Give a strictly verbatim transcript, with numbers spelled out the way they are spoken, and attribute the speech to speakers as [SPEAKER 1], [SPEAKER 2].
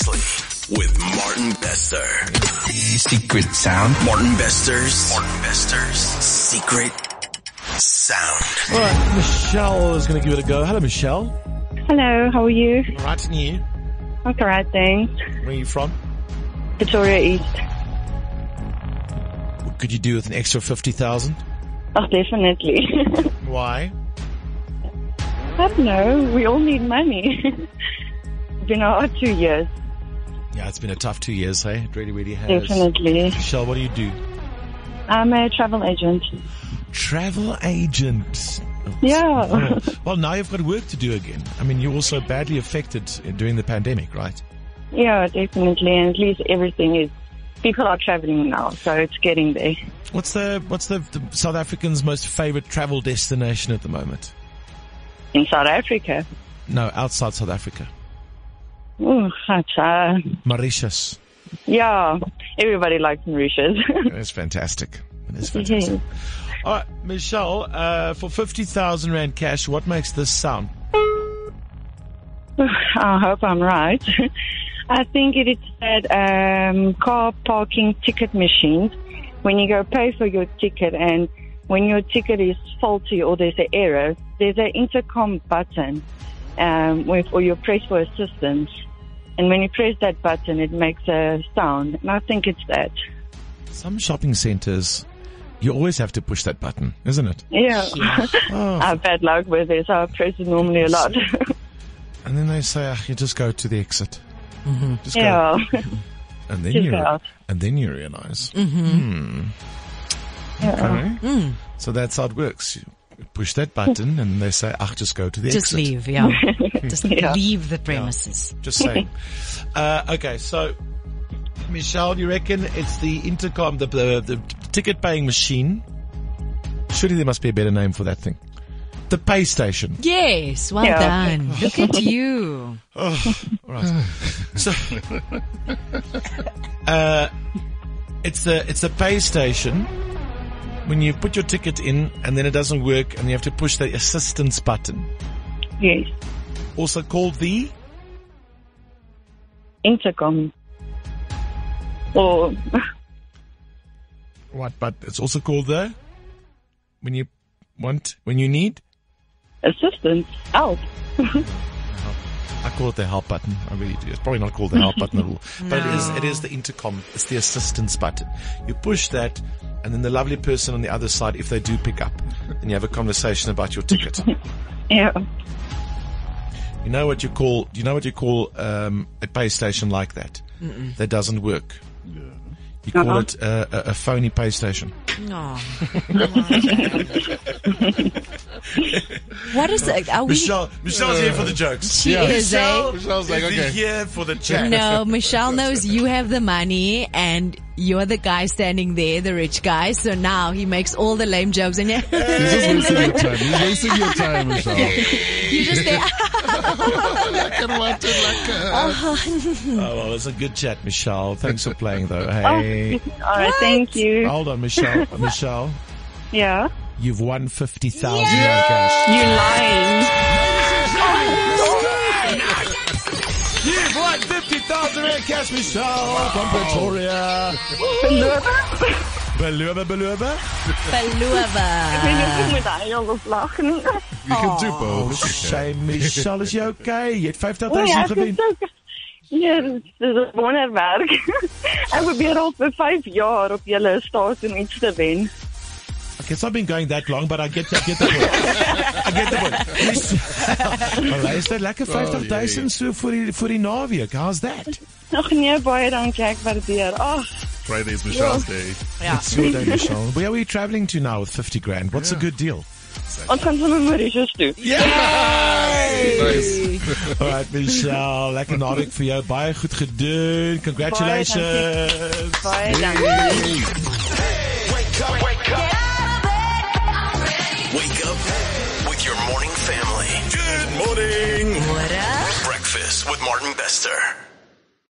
[SPEAKER 1] Seriously, with Martin Bester. Secret sound. Martin Bester's. Martin Bester's secret sound.
[SPEAKER 2] All right, Michelle is going to give it a go. Hello, Michelle.
[SPEAKER 3] Hello, how are you?
[SPEAKER 2] All right, and you?
[SPEAKER 3] I'm alright, thanks.
[SPEAKER 2] Where are you from?
[SPEAKER 3] Victoria East.
[SPEAKER 2] What could you do with an extra fifty thousand?
[SPEAKER 3] Oh, definitely.
[SPEAKER 2] Why?
[SPEAKER 3] I don't know. We all need money. It's been a hard two years.
[SPEAKER 2] Yeah, it's been a tough two years, hey? It really, really has.
[SPEAKER 3] Definitely.
[SPEAKER 2] Michelle, what do you do?
[SPEAKER 3] I'm a travel agent.
[SPEAKER 2] Travel agent.
[SPEAKER 3] Yeah.
[SPEAKER 2] Oh. Well, now you've got work to do again. I mean, you're also badly affected during the pandemic, right?
[SPEAKER 3] Yeah, definitely. And at least everything is, people are traveling now, so it's getting there.
[SPEAKER 2] What's the, what's the, the South African's most favorite travel destination at the moment?
[SPEAKER 3] In South Africa?
[SPEAKER 2] No, outside South Africa.
[SPEAKER 3] Ooh, that's, uh,
[SPEAKER 2] Mauritius.
[SPEAKER 3] yeah, everybody likes Mauritius.
[SPEAKER 2] It's fantastic. It is fantastic. All right, Michelle, uh, for fifty thousand rand cash, what makes this sound?
[SPEAKER 3] I hope I'm right. I think it is that um, car parking ticket machines. When you go pay for your ticket and when your ticket is faulty or there's an error, there's an intercom button um, with, or you press for assistance. And when you press that button, it makes a sound. And I think it's that.
[SPEAKER 2] Some shopping centers, you always have to push that button, isn't it?
[SPEAKER 3] Yeah.
[SPEAKER 2] yeah. Oh.
[SPEAKER 3] I have bad luck with this. I press it normally a lot.
[SPEAKER 2] And then they say, ah, you just go to the exit.
[SPEAKER 3] Mm-hmm.
[SPEAKER 2] Just
[SPEAKER 3] yeah.
[SPEAKER 2] go. And then
[SPEAKER 3] just
[SPEAKER 2] you
[SPEAKER 3] out.
[SPEAKER 2] and then you realize.
[SPEAKER 4] Mm-hmm.
[SPEAKER 2] Hmm.
[SPEAKER 3] Yeah.
[SPEAKER 2] Okay.
[SPEAKER 4] Mm.
[SPEAKER 2] So that's how it works. You push that button and they say, ah, just go to the
[SPEAKER 4] Just
[SPEAKER 2] exit.
[SPEAKER 4] leave, yeah. Just
[SPEAKER 3] Yeah.
[SPEAKER 4] leave the premises.
[SPEAKER 2] Yeah. Just saying. uh, okay, so Michelle, you reckon it's the intercom, the, the, the ticket paying machine? Surely there must be a better name for that thing. The pay station.
[SPEAKER 4] Yes, well
[SPEAKER 3] Yeah.
[SPEAKER 4] done. Look at you.
[SPEAKER 2] Oh, all right. So, uh, it's the, it's the pay station when you put your ticket in and then it doesn't work and you have to push the assistance button.
[SPEAKER 3] Yes.
[SPEAKER 2] Also called the?
[SPEAKER 3] Intercom. Or,
[SPEAKER 2] What? But it's also called the? When you want, when you need?
[SPEAKER 3] assistance. Help.
[SPEAKER 2] I call it the help button. I really do. It's probably not called the help button at all. But it is, it is the intercom. It's the assistance button. You push that and then the lovely person on the other side, if they do pick up, then you have a conversation about your ticket.
[SPEAKER 3] Yeah.
[SPEAKER 2] You know what you call, do you know what you call, um, a pay station like that? Mm-mm. That doesn't work. You call
[SPEAKER 3] Uh-huh.
[SPEAKER 2] it uh, a, a phony pay station.
[SPEAKER 4] No. What is it? Are we?
[SPEAKER 2] Michelle, Michelle's here for the jokes.
[SPEAKER 4] She is, eh?
[SPEAKER 5] Michelle's like,
[SPEAKER 2] is
[SPEAKER 5] okay.
[SPEAKER 2] here for the chat.
[SPEAKER 4] No, Michelle knows you have the money and you're the guy standing there, the rich guy. So now he makes all the lame jokes and you
[SPEAKER 5] He's just wasting your time. He's wasting your time, Michelle.
[SPEAKER 4] you just there.
[SPEAKER 2] Oh, well, it's a good chat, Michelle. Thanks for playing, though. Hey.
[SPEAKER 3] Oh, all right, thank you.
[SPEAKER 2] Hold on, Michelle. Uh, Michelle,
[SPEAKER 3] Yeah.
[SPEAKER 2] you've won fifty thousand rand cash.
[SPEAKER 3] You lying.
[SPEAKER 2] You've won fifty thousand rand cash, Michelle, from Pretoria. Beloven, beloven.
[SPEAKER 4] Beloven.
[SPEAKER 3] Ik moet eigenlijk lachen.
[SPEAKER 5] You can do both. It's okay.
[SPEAKER 2] Shame, Michelle. Is jy okay? Jy het vyftig
[SPEAKER 3] Oh ja,
[SPEAKER 2] duisend
[SPEAKER 3] het is
[SPEAKER 2] gewen.
[SPEAKER 3] ook... Ja, dit is een wonderwerk. Ek probeer al vir vyf jaar op julle staat om iets te wen.
[SPEAKER 2] Okay, it's not been going that long, but I get, I get the point. I get the point. Maar is dit lekker vyftig duisend so voor die, voor die naweek? How's that?
[SPEAKER 3] Nog nee, baie dankie, ek waardeer. Ag,
[SPEAKER 5] Friday's Michelle's day.
[SPEAKER 4] Ja.
[SPEAKER 2] It's your day, Michelle. Where are we traveling to now with fifty grand? What's a good deal?
[SPEAKER 3] ons gaan sommer Mauritius toe.
[SPEAKER 5] Nice.
[SPEAKER 2] All right, Michelle. Lekker naweek vir jou. Baie goed gedoen. Congratulations.
[SPEAKER 3] Baie dankie.
[SPEAKER 1] Wake up, wake up. Wake up with your morning family. Good morning.
[SPEAKER 4] What up?
[SPEAKER 1] Breakfast with Martin Bester.